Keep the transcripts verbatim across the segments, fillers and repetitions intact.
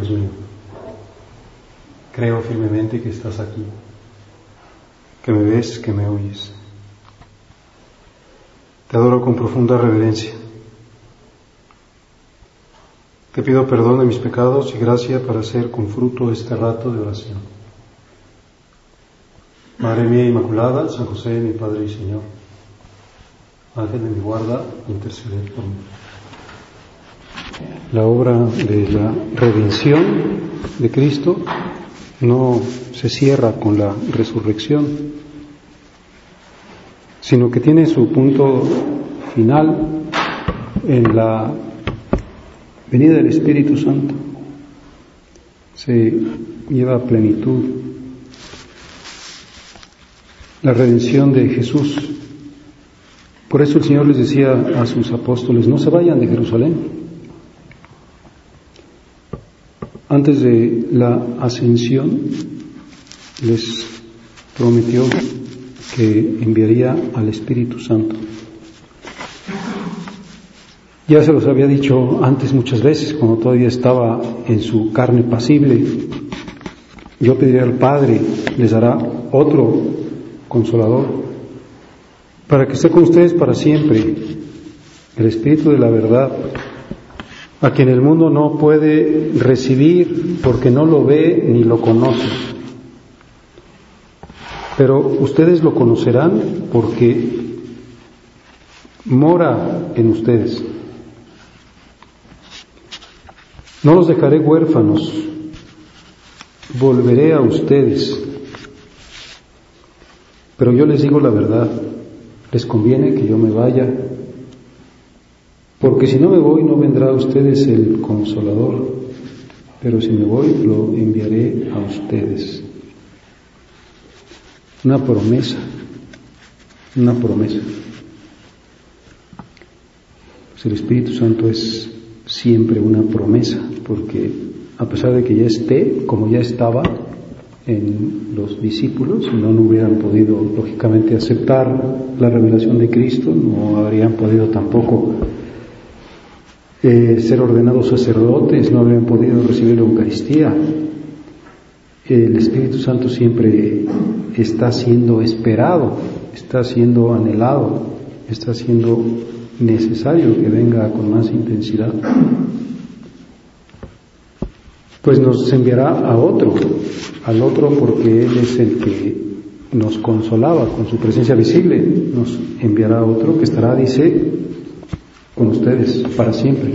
Dios mío. Creo firmemente que estás aquí, que me ves, que me oyes. Te adoro con profunda reverencia. Te pido perdón de mis pecados y gracia para hacer con fruto este rato de oración. Madre mía Inmaculada, San José, mi Padre y Señor, Ángel de mi guarda, interceded por mí. La obra de la redención de Cristo no se cierra con la resurrección, sino que tiene su punto final en la venida del Espíritu Santo. Se lleva a plenitud la redención de Jesús. Por eso el Señor les decía a sus apóstoles: no se vayan de Jerusalén. Antes de la ascensión les prometió que enviaría al Espíritu Santo. Ya se los había dicho antes muchas veces, cuando todavía estaba en su carne pasible: yo pediré al Padre, les dará otro Consolador, para que esté con ustedes para siempre, el Espíritu de la verdad, a quien el mundo no puede recibir porque no lo ve ni lo conoce. Pero ustedes lo conocerán porque mora en ustedes. No los dejaré huérfanos, volveré a ustedes. Pero yo les digo la verdad, les conviene que yo me vaya, porque si no me voy no vendrá a ustedes el Consolador, pero si me voy lo enviaré a ustedes. Una promesa, una promesa. Pues el Espíritu Santo es siempre una promesa, porque a pesar de que ya esté, como ya estaba en los discípulos, no, no hubieran podido lógicamente aceptar la revelación de Cristo, no habrían podido tampoco eh, ser ordenados sacerdotes, no habrían podido recibir la Eucaristía. El Espíritu Santo siempre está siendo esperado, está siendo anhelado, está siendo necesario que venga con más intensidad. Pues nos enviará a otro, al otro porque Él es el que nos consolaba con su presencia visible. Nos enviará a otro que estará, dice, con ustedes para siempre.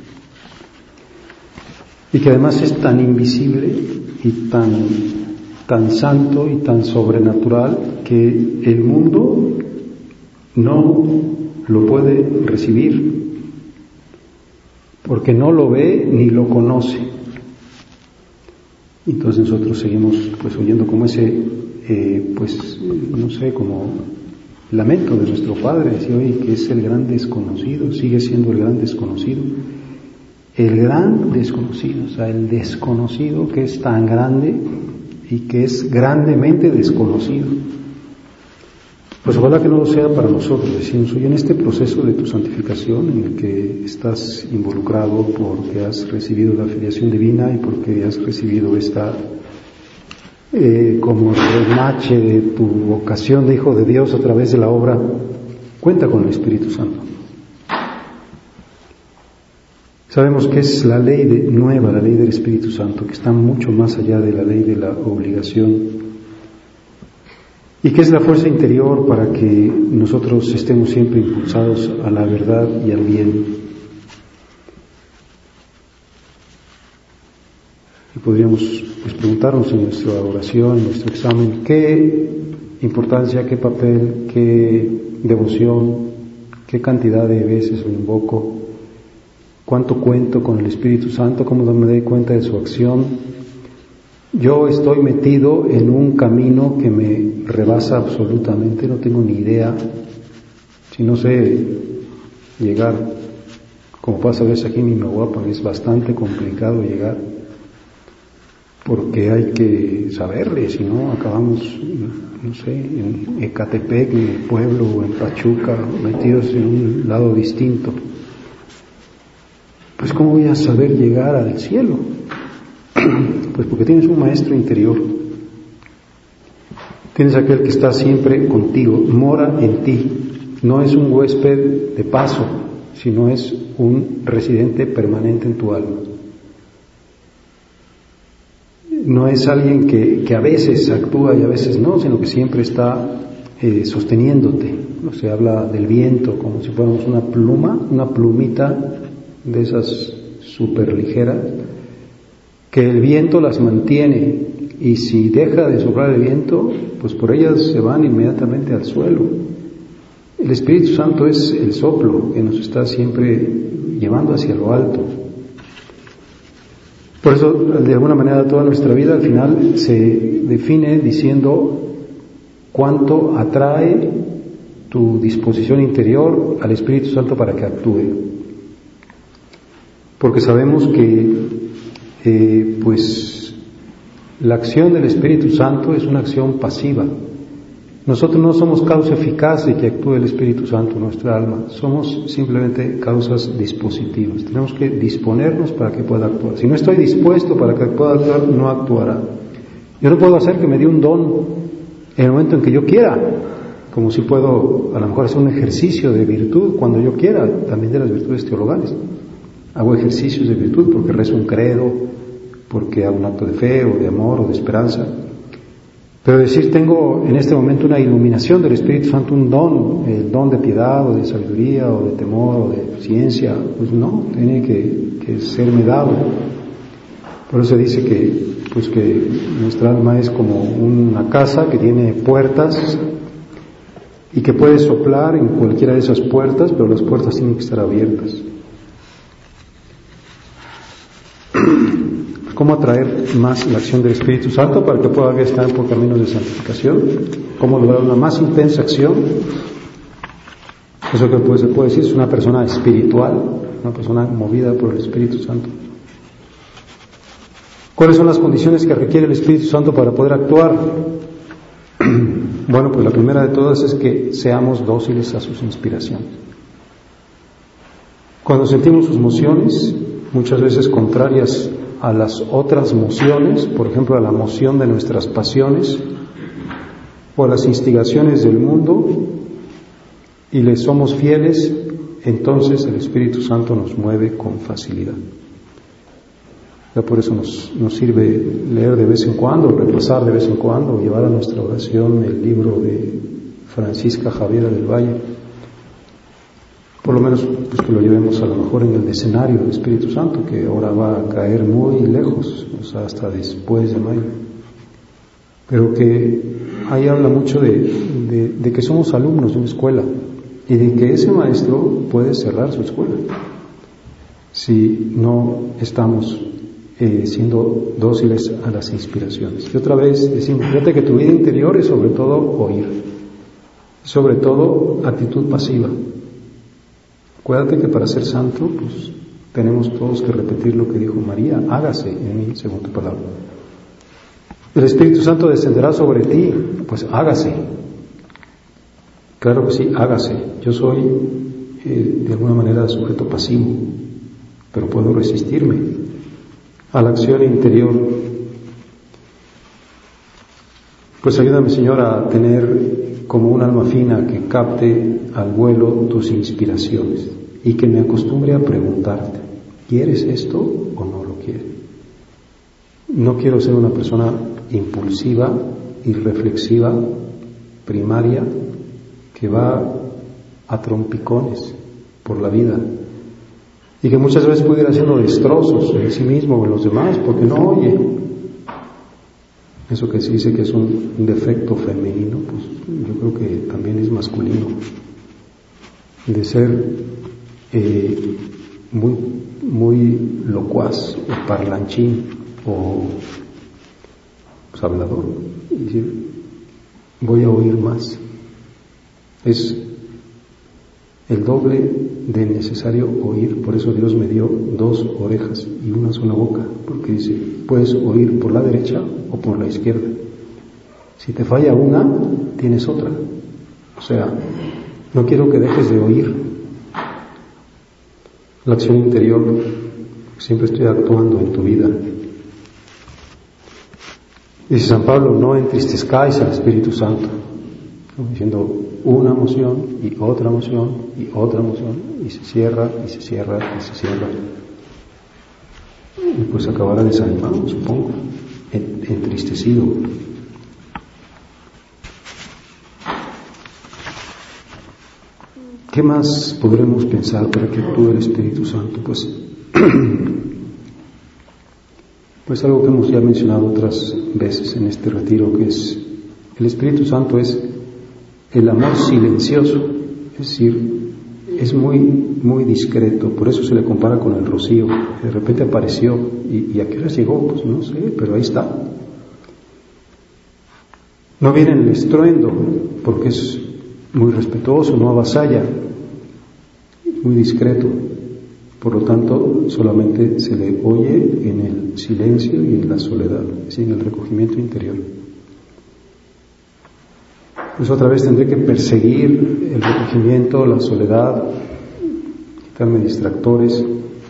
Y que además es tan invisible y tan, tan santo y tan sobrenatural que el mundo no lo puede recibir, porque no lo ve ni lo conoce. Entonces nosotros seguimos pues oyendo como ese, eh, pues no sé, como lamento de nuestro Padre, decía hoy que es el gran desconocido, sigue siendo el gran desconocido, el gran desconocido, o sea, el desconocido que es tan grande y que es grandemente desconocido. Pues ojalá que no lo sea para nosotros. Decimos, oye, en este proceso de tu santificación en el que estás involucrado porque has recibido la filiación divina y porque has recibido esta eh, como remache de tu vocación de hijo de Dios a través de la obra, cuenta con el Espíritu Santo. Sabemos que es la ley de, nueva, la ley del Espíritu Santo, que está mucho más allá de la ley de la obligación, y que es la fuerza interior para que nosotros estemos siempre impulsados a la verdad y al bien. Y podríamos pues, preguntarnos en nuestra oración, en nuestro examen, qué importancia, qué papel, qué devoción, qué cantidad de veces lo invoco, cuánto cuento con el Espíritu Santo, cómo me doy cuenta de su acción. Yo estoy metido en un camino que me rebasa absolutamente, no tengo ni idea, si no sé llegar, como pasa a veces aquí en Inahuapan, es bastante complicado llegar, porque hay que saberle, si no acabamos, no sé, en Ecatepec, en el pueblo, o en Pachuca, metidos en un lado distinto. Pues ¿cómo voy a saber llegar al cielo? Pues porque tienes un maestro interior. Tienes aquel que está siempre contigo, mora en ti. No es un huésped de paso, sino es un residente permanente en tu alma. No es alguien que, que a veces actúa y a veces no, sino que siempre está eh, sosteniéndote. ¿No? Se habla del viento como si fuéramos una pluma, una plumita de esas súper ligeras, que el viento las mantiene, y si deja de soplar el viento, pues por ellas se van inmediatamente al suelo. El Espíritu Santo es el soplo que nos está siempre llevando hacia lo alto. Por eso, de alguna manera, toda nuestra vida al final se define diciendo cuánto atrae tu disposición interior al Espíritu Santo para que actúe. Porque sabemos que, eh, pues, la acción del Espíritu Santo es una acción pasiva. Nosotros no somos causa eficaz de que actúe el Espíritu Santo en nuestra alma, somos simplemente causas dispositivas. Tenemos que disponernos para que pueda actuar. Si no estoy dispuesto para que pueda actuar, no actuará. Yo no puedo hacer que me dé un don en el momento en que yo quiera, como si puedo a lo mejor hacer un ejercicio de virtud cuando yo quiera, también de las virtudes teologales. Hago ejercicios de virtud porque rezo un credo, porque hago un acto de fe o de amor o de esperanza. Pero decir, tengo en este momento una iluminación del Espíritu Santo, un don, el don de piedad o de sabiduría o de temor o de ciencia, pues no, tiene que, que serme dado. Por eso se dice que, pues que nuestra alma es como una casa que tiene puertas y que puede soplar en cualquiera de esas puertas, pero las puertas tienen que estar abiertas. ¿Cómo atraer más la acción del Espíritu Santo para que pueda estar por caminos de santificación? ¿Cómo lograr una más intensa acción? Eso que se puede decir es una persona espiritual, una persona movida por el Espíritu Santo. ¿Cuáles son las condiciones que requiere el Espíritu Santo para poder actuar? Bueno, pues la primera de todas es que seamos dóciles a sus inspiraciones. Cuando sentimos sus mociones, muchas veces contrarias a las otras mociones, por ejemplo a la moción de nuestras pasiones o a las instigaciones del mundo, y le somos fieles, entonces el Espíritu Santo nos mueve con facilidad. Ya por eso nos, nos sirve leer de vez en cuando, repasar de vez en cuando, llevar a nuestra oración el libro de Francisca Javiera del Valle. Por lo menos pues que lo llevemos a lo mejor en el decenario del Espíritu Santo, que ahora va a caer muy lejos, o sea, hasta después de mayo. Pero que ahí habla mucho de, de, de que somos alumnos de una escuela y de que ese maestro puede cerrar su escuela si no estamos eh, siendo dóciles a las inspiraciones. Y otra vez decimos, fíjate que tu vida interior es sobre todo oír, sobre todo actitud pasiva. Acuérdate que para ser santo, pues tenemos todos que repetir lo que dijo María, hágase en mí según tu palabra. El Espíritu Santo descenderá sobre ti, pues hágase. Claro que sí, hágase. Yo soy eh, de alguna manera sujeto pasivo, pero puedo resistirme a la acción interior. Pues ayúdame, Señor, a tener como un alma fina que capte al vuelo tus inspiraciones y que me acostumbre a preguntarte, ¿quieres esto o no lo quieres? No quiero ser una persona impulsiva, irreflexiva, primaria, que va a trompicones por la vida y que muchas veces puede ir haciendo destrozos en sí mismo o en los demás porque no oye. Eso que se dice que es un, un defecto femenino, pues yo creo que también es masculino, de ser eh, muy, muy locuaz o parlanchín o pues, hablador, y decir, voy a oír más. Es el doble de necesario oír, por eso Dios me dio dos orejas y una sola boca, porque dice, puedes oír por la derecha o por la izquierda. Si te falla una, tienes otra. O sea, no quiero que dejes de oír. La acción interior, siempre estoy actuando en tu vida. Dice San Pablo, no entristezcáis al Espíritu Santo, ¿no? Diciendo una moción y otra moción y otra moción, y se cierra y se cierra y se cierra. Y pues acabará desanimado, supongo, entristecido. ¿Qué más podremos pensar para que actúe el Espíritu Santo? Pues, pues algo que hemos ya mencionado otras veces en este retiro, que es el Espíritu Santo es el amor silencioso, es decir, es muy, muy discreto, por eso se le compara con el rocío, de repente apareció, y, y ¿a qué hora llegó? Pues no sé, pero ahí está. No viene en el estruendo, porque es muy respetuoso, no avasalla, muy discreto, por lo tanto solamente se le oye en el silencio y en la soledad, es decir, en el recogimiento interior. Pues otra vez tendré que perseguir el recogimiento, la soledad, quitarme distractores.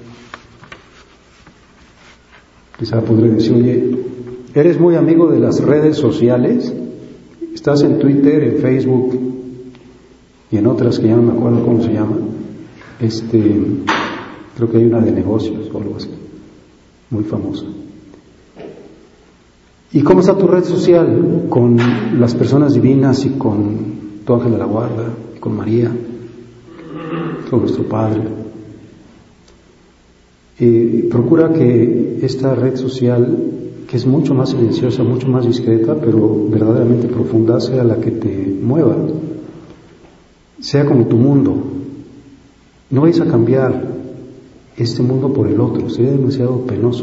Quizá podré decir, oye, ¿eres muy amigo de las redes sociales? ¿Estás en Twitter, en Facebook y en otras que ya no me acuerdo cómo se llaman? Este, creo que hay una de negocios o algo así, muy famosa. ¿Y cómo está tu red social? Con las personas divinas y con tu ángel de la guarda, con María, con nuestro Padre. Eh, procura que esta red social, que es mucho más silenciosa, mucho más discreta, pero verdaderamente profunda, sea la que te mueva, sea como tu mundo. No vais a cambiar este mundo por el otro, sería demasiado penoso.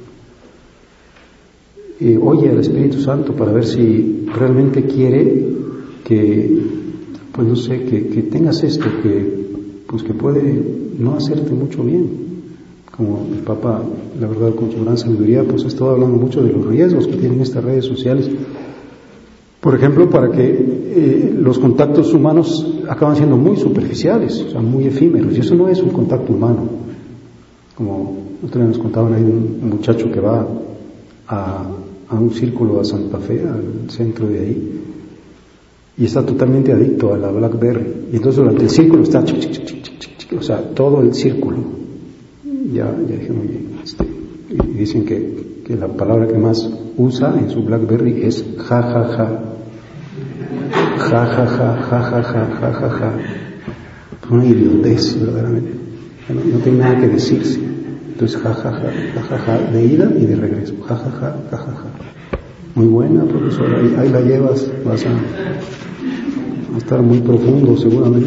Eh, oye al Espíritu Santo para ver si realmente quiere que, pues no sé, que, que tengas esto, que, pues que puede no hacerte mucho bien. Como el Papa, la verdad, con su gran sabiduría, pues ha estado hablando mucho de los riesgos que tienen estas redes sociales. Por ejemplo, para que eh, los contactos humanos acaban siendo muy superficiales, o sea, muy efímeros, y eso no es un contacto humano. Como ustedes nos contaban, hay un muchacho que va a, a un círculo a Santa Fe, al centro de ahí, y está totalmente adicto a la BlackBerry, y entonces durante el círculo está, chic, chic, chic, chic, chic, chic, o sea, todo el círculo. Ya, ya dije, oye, este, y dicen que, que la palabra que más usa en su BlackBerry es ja, ja, ja. Ja, ja, ja, ja, ja, ja, ja, ja, ja. Una idiotez, verdaderamente. No, no tiene nada que decirse. Entonces, ja, ja, ja, ja, ja, ja, de ida y de regreso. Ja, ja, ja, ja, ja, ja. Muy buena, profesora, ahí, ahí la llevas, vas a, a estar muy profundo, seguramente.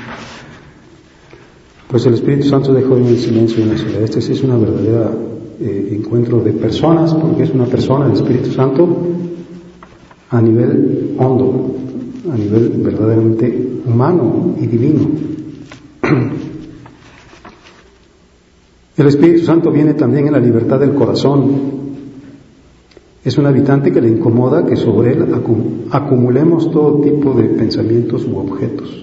Pues el Espíritu Santo dejó en el silencio y en la soledad. Este sí es una verdadera eh, encuentro de personas, porque es una persona, el Espíritu Santo, a nivel hondo, a nivel verdaderamente humano y divino. El Espíritu Santo viene también en la libertad del corazón. Es un habitante que le incomoda que sobre él acumulemos todo tipo de pensamientos u objetos.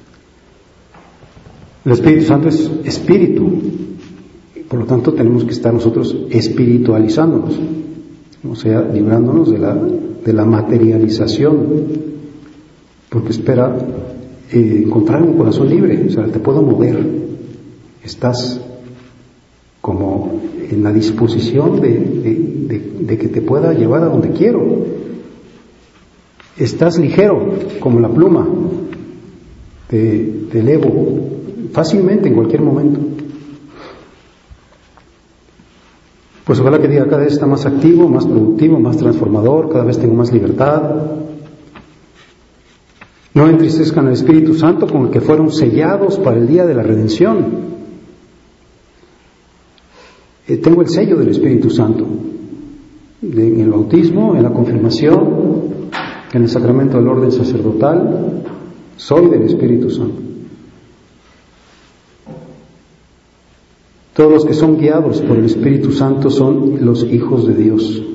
El Espíritu Santo es espíritu, por lo tanto tenemos que estar nosotros espiritualizándonos, o sea, librándonos de la, de la materialización, porque espera eh, encontrar un corazón libre, o sea, te puedo mover, estás como en la disposición de, de, de, de que te pueda llevar a donde quiero, estás ligero como la pluma, te, te elevo fácilmente en cualquier momento. Pues ojalá que diga, cada vez está más activo, más productivo, más transformador, cada vez tengo más libertad. No entristezcan al Espíritu Santo con el que fueron sellados para el día de la redención. Eh, tengo el sello del Espíritu Santo de, en el bautismo, en la confirmación, en el sacramento del orden sacerdotal. Soy del Espíritu Santo. Todos los que son guiados por el Espíritu Santo son los hijos de Dios.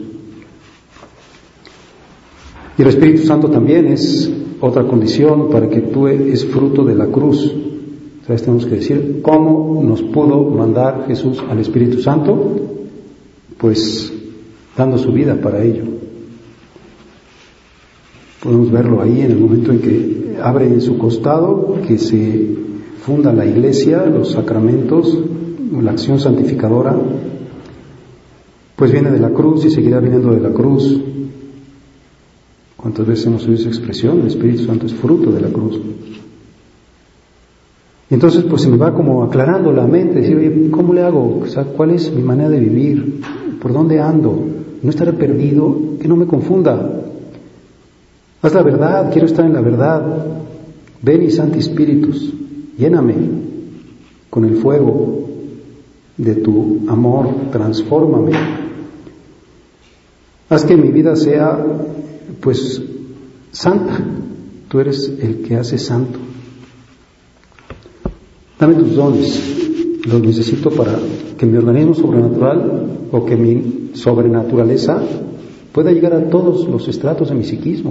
Y el Espíritu Santo también es otra condición para que actúe, es fruto de la cruz. Entonces tenemos que decir, ¿cómo nos pudo mandar Jesús al Espíritu Santo? Pues dando su vida para ello. Podemos verlo ahí en el momento en que abre en su costado, que se funda la iglesia, los sacramentos, la acción santificadora, pues viene de la cruz y seguirá viniendo de la cruz. ¿Cuántas veces hemos oído esa expresión? El Espíritu Santo es fruto de la cruz. Y entonces pues se me va como aclarando la mente, decir, oye, ¿cómo le hago? O sea, ¿cuál es mi manera de vivir? ¿Por dónde ando? ¿No estaré perdido? Que no me confunda. Haz la verdad, quiero estar en la verdad. Veni Sancti Spiritus, lléname con el fuego de tu amor, transfórmame. Haz que mi vida sea, pues, santa. Tú eres el que hace santo. Dame tus dones, los necesito para que mi organismo sobrenatural o que mi sobrenaturaleza pueda llegar a todos los estratos de mi psiquismo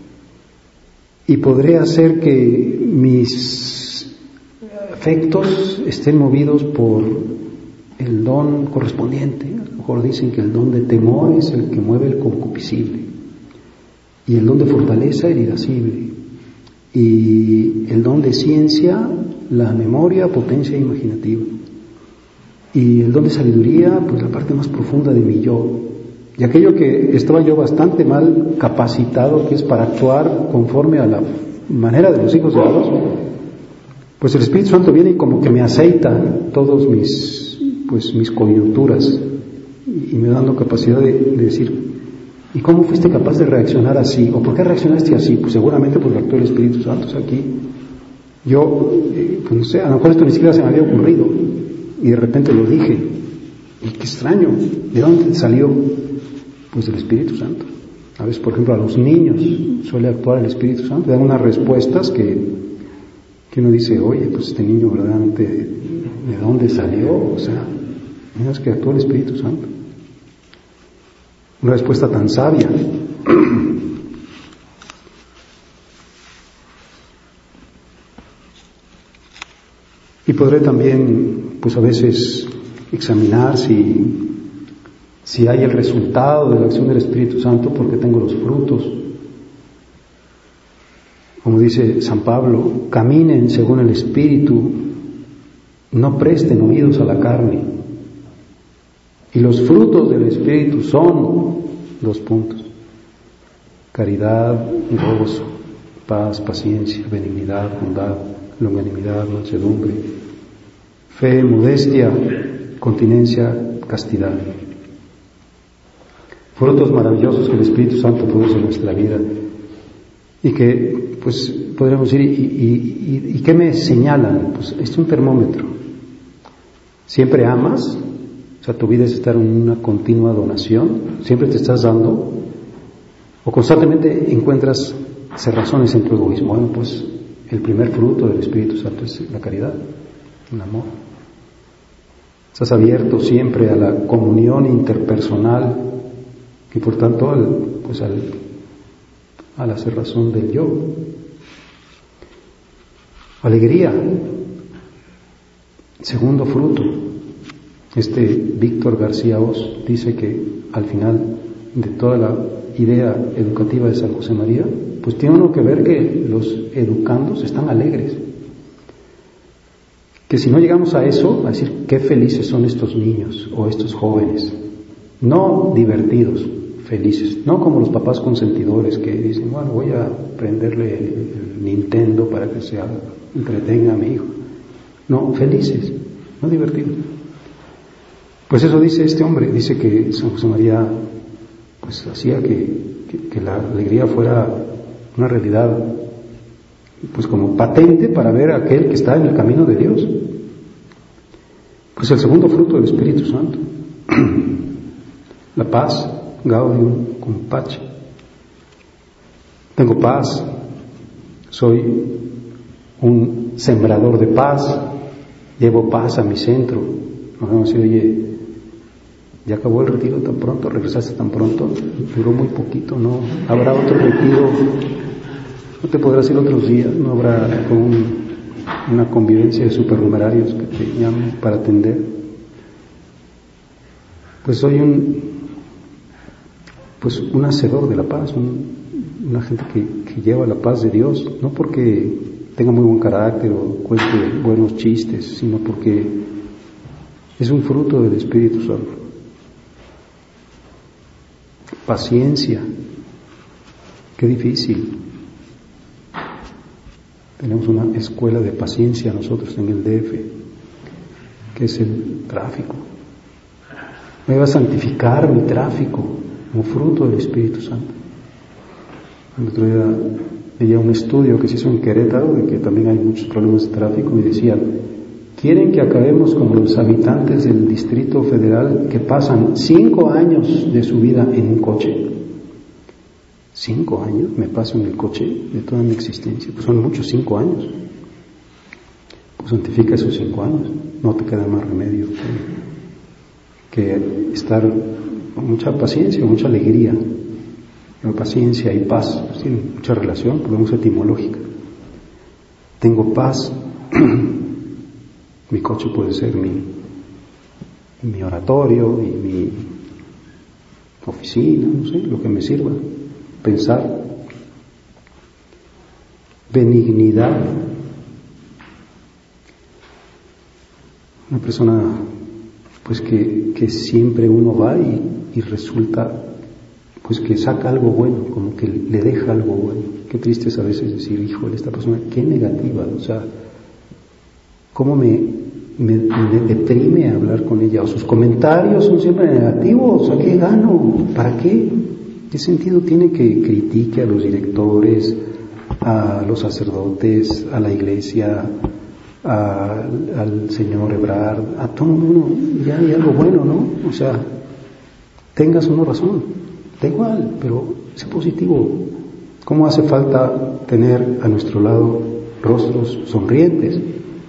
y podré hacer que mis afectos estén movidos por el don correspondiente. A lo mejor dicen que el don de temor es el que mueve el concupiscible y el don de fortaleza el irascible y el don de ciencia la memoria, potencia imaginativa. Y el don de sabiduría, pues la parte más profunda de mi yo. Y aquello que estaba yo bastante mal capacitado, que es para actuar conforme a la manera de los hijos de Dios, pues el Espíritu Santo viene y como que me aceita todos mis, pues mis coyunturas y me da dando capacidad de, de decir, ¿y cómo fuiste capaz de reaccionar así? ¿O por qué reaccionaste así? Pues seguramente porque actuó el Espíritu Santo. O sea, aquí yo, eh, pues no sé, a lo mejor esto ni siquiera se me había ocurrido y de repente lo dije. Y qué extraño, ¿de dónde salió? Pues del Espíritu Santo. A veces, por ejemplo, a los niños suele actuar el Espíritu Santo, dan unas respuestas que, que uno dice, oye, pues este niño verdaderamente, ¿de dónde salió? O sea, no es que actuó el Espíritu Santo. Una respuesta tan sabia. Y podré también, pues a veces, examinar si, si hay el resultado de la acción del Espíritu Santo porque tengo los frutos. Como dice San Pablo, caminen según el Espíritu, no presten oídos a la carne. Y los frutos del Espíritu son dos puntos: caridad, gozo, paz, paciencia, benignidad, bondad, longanimidad, mansedumbre, fe, modestia, continencia, castidad. Frutos maravillosos que el Espíritu Santo produce en nuestra vida y que, pues, podríamos decir, ¿y, y, y, y qué me señalan? Pues es un termómetro. ¿Siempre amas? O sea, tu vida es estar en una continua donación, siempre te estás dando, o constantemente encuentras cerrazones en tu egoísmo. Bueno, pues el primer fruto del Espíritu Santo es la caridad, el amor. Estás abierto siempre a la comunión interpersonal y por tanto al, pues al, a la cerrazón del yo. Alegría, segundo fruto. Este Víctor García Oz dice que al final de toda la idea educativa de San José María, pues tiene uno que ver que los educandos están alegres. Que si no llegamos a eso, a decir qué felices son estos niños o estos jóvenes, no divertidos, felices, no como los papás consentidores que dicen, bueno, voy a prenderle el Nintendo para que se entretenga a mi hijo. No, felices, no divertidos. Pues eso dice este hombre, dice que San José María pues hacía que, que, que la alegría fuera una realidad pues como patente para ver a aquel que está en el camino de Dios. Pues el segundo fruto del Espíritu Santo, la paz, gaudium cum pace. Tengo paz, soy un sembrador de paz, llevo paz a mi centro. Nos vamos a decir, oye, ya acabó el retiro tan pronto, regresaste tan pronto, duró muy poquito, no habrá otro retiro, no te podrás ir otros días, no habrá un, una convivencia de supernumerarios que te llamen para atender. Pues soy un pues un hacedor de la paz, un una gente que, que lleva la paz de Dios, no porque tenga muy buen carácter o cuente buenos chistes, sino porque es un fruto del Espíritu Santo. Paciencia, qué difícil. Tenemos una escuela de paciencia nosotros en el D F, que es el tráfico. Me va a santificar mi tráfico como fruto del Espíritu Santo. El otro día veía un estudio que se hizo en Querétaro, de que también hay muchos problemas de tráfico, y decían, quieren que acabemos como los habitantes del Distrito Federal que pasan cinco años de su vida en un coche. Cinco años me paso en el coche de toda mi existencia. Pues son muchos cinco años. Pues santifica esos cinco años. No te queda más remedio que, que estar con mucha paciencia, mucha alegría. La paciencia y paz pues tienen mucha relación, por lo menos etimológica. Tengo paz. Mi coche puede ser mi, mi oratorio y mi oficina, no sé, lo que me sirva. Pensar, benignidad. Una persona pues que, que siempre uno va y, y resulta pues que saca algo bueno, como que le deja algo bueno. Qué triste es a veces decir, híjole, esta persona, qué negativa, o sea, cómo me, me, me deprime hablar con ella, o sus comentarios son siempre negativos, ¿a qué gano? ¿Para qué? ¿Qué sentido tiene que critique a los directores, a los sacerdotes, a la iglesia, a, al señor Ebrard, a todo el mundo? Ya hay algo bueno, ¿no? O sea, tengas una razón, da igual, pero sé positivo. ¿Cómo hace falta tener a nuestro lado rostros sonrientes?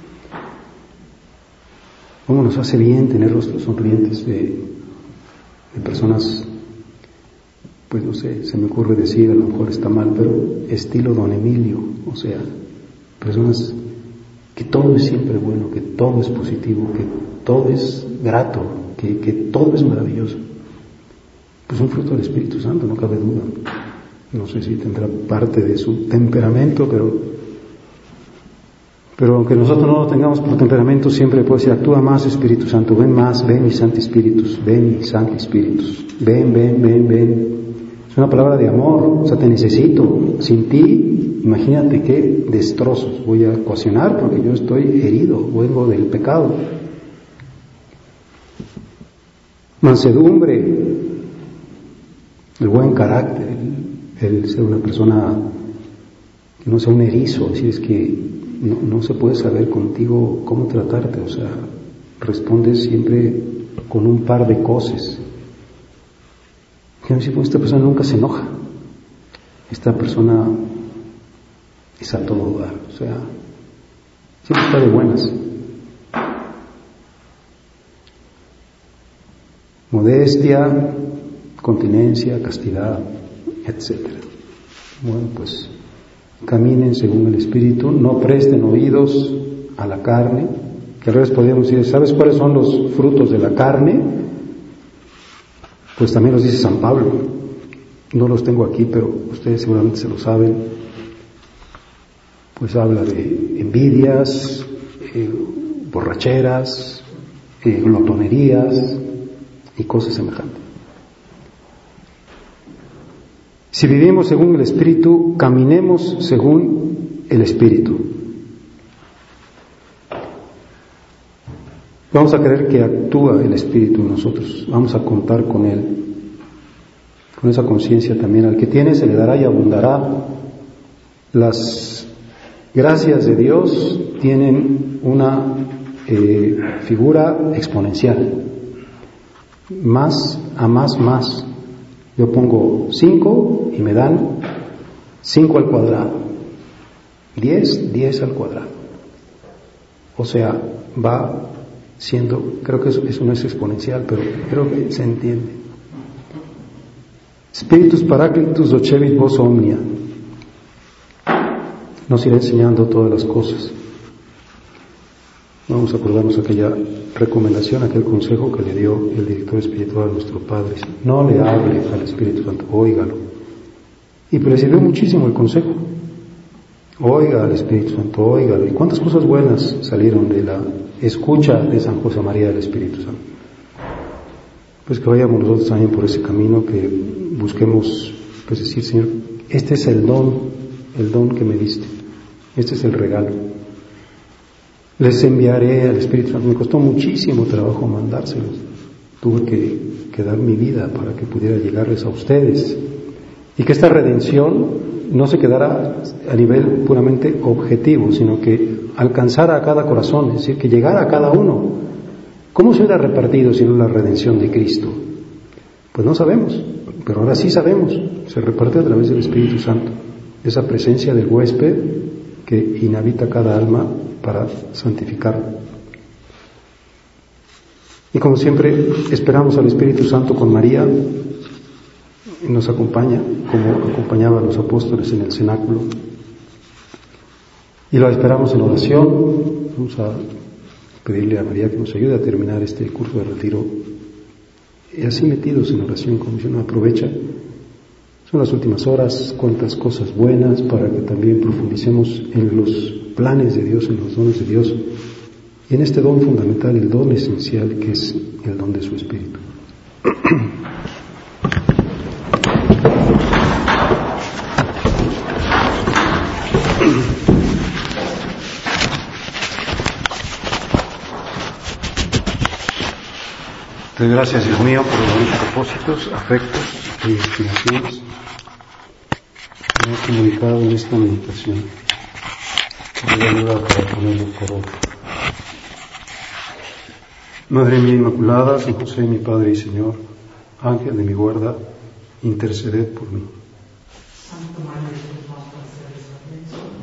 ¿Cómo nos hace bien tener rostros sonrientes de, de personas? Pues no sé, se me ocurre decir, a lo mejor está mal, pero estilo Don Emilio, o sea, personas que todo es siempre bueno, que todo es positivo, que todo es grato, que, que todo es maravilloso. Pues un fruto del Espíritu Santo, no cabe duda. No sé si tendrá parte de su temperamento, pero, pero aunque nosotros no lo tengamos por temperamento, siempre puede decir, actúa más Espíritu Santo, ven más, ven mis Santi Espíritus, ven mis Santi Espíritus, ven, ven, ven, ven. Es una palabra de amor, o sea, te necesito. Sin ti, imagínate qué destrozos voy a ocasionar, porque yo estoy herido, vengo del pecado. Mansedumbre, el buen carácter, el, el ser una persona que no sea un erizo, es decir, es que no, no se puede saber contigo cómo tratarte, o sea, respondes siempre con un par de cosas. Esta persona nunca se enoja, esta persona es a todo dar, o sea, siempre está de buenas. Modestia, continencia, castidad, etcétera. Bueno, pues caminen según el Espíritu, no presten oídos a la carne, que al revés podríamos decir, ¿sabes cuáles son los frutos de la carne? Pues también los dice San Pablo. No los tengo aquí, pero ustedes seguramente se lo saben. Pues habla de envidias, eh, borracheras, eh, glotonerías y cosas semejantes. Si vivimos según el Espíritu, caminemos según el Espíritu. Vamos a creer que actúa el Espíritu en nosotros. Vamos a contar con Él. Con esa conciencia también. Al que tiene se le dará y abundará. Las gracias de Dios tienen una eh, figura exponencial. Más a más, más. Yo pongo cinco y me dan cinco al cuadrado. Diez, diez al cuadrado. O sea, va siendo, creo que eso, eso no es exponencial, pero creo que se entiende. Spiritus Paracletus docebit vos omnia. Nos irá enseñando todas las cosas. Vamos a acordarnos aquella recomendación, aquel consejo que le dio el director espiritual a nuestro Padre. No le hable al Espíritu Santo, óigalo. Y pues le sirvió muchísimo el consejo. Oiga al Espíritu Santo, oiga. ¿Y cuántas cosas buenas salieron de la escucha de San José María del Espíritu Santo? Pues que vayamos nosotros también por ese camino, que busquemos, pues decir, Señor, este es el don, el don que me diste, este es el regalo. Les enviaré al Espíritu Santo. Me costó muchísimo trabajo mandárselos. Tuve que, que dar mi vida para que pudiera llegarles a ustedes. Y que esta redención no se quedara a nivel puramente objetivo, sino que alcanzara a cada corazón, es decir, que llegara a cada uno. ¿Cómo se hubiera repartido si no la redención de Cristo? Pues no sabemos, pero ahora sí sabemos. Se reparte a través del Espíritu Santo, esa presencia del huésped que inhabita cada alma para santificarlo. Y como siempre, esperamos al Espíritu Santo con María, y nos acompaña, como acompañaba a los apóstoles en el cenáculo. Y lo esperamos en oración. Vamos a pedirle a María que nos ayude a terminar este curso de retiro. Y así metidos en oración, como si uno aprovecha. Son las últimas horas, cuántas cosas buenas para que también profundicemos en los planes de Dios, en los dones de Dios. Y en este don fundamental, el don esencial, que es el don de su Espíritu. Te doy gracias, Dios mío, por los buenos propósitos, afectos e inspiraciones que me has comunicado en esta meditación. Te doy ayuda para ponerlo por obra. Madre mía Inmaculada, San José, mi Padre y Señor, Ángel de mi guarda, interceded por mí. Santo Madre